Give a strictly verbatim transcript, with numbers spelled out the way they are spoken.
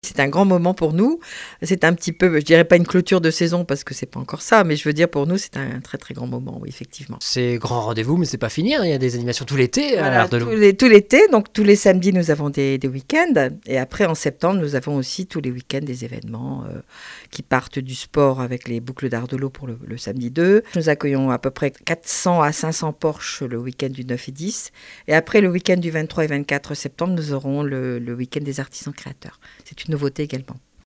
C'est un grand moment pour nous. C'est un petit peu, je dirais pas une clôture de saison parce que c'est pas encore ça, mais je veux dire pour nous c'est un très très grand moment, oui, effectivement. C'est grand rendez-vous, mais c'est pas fini, hein. Il y a des animations tout l'été à Voilà, l'Art de tout, l'eau. les- tout l'été, donc tous les samedis nous avons des, des week-ends et après en septembre nous avons aussi tous les week-ends des événements euh, qui partent du sport avec les boucles d'Art de l'eau pour le, le samedi deux. Nous accueillons à peu près quatre cents à cinq cents Porsche le week-end du neuf et dix et après le week-end du vingt-trois et vingt-quatre septembre nous aurons le, le week-end des artisans créateurs. C'est une nouveauté également.